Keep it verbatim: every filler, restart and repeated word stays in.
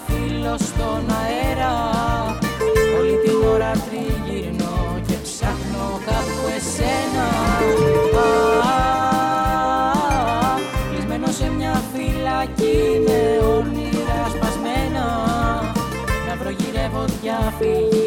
φίλο στον αέρα. Όλη την ώρα τριγυρνώ και ψάχνω κάπου εσένα. Κλεισμένο σε μια φυλακή με όνειρα σπασμένα, να βρω γυρεύω διαφυγή.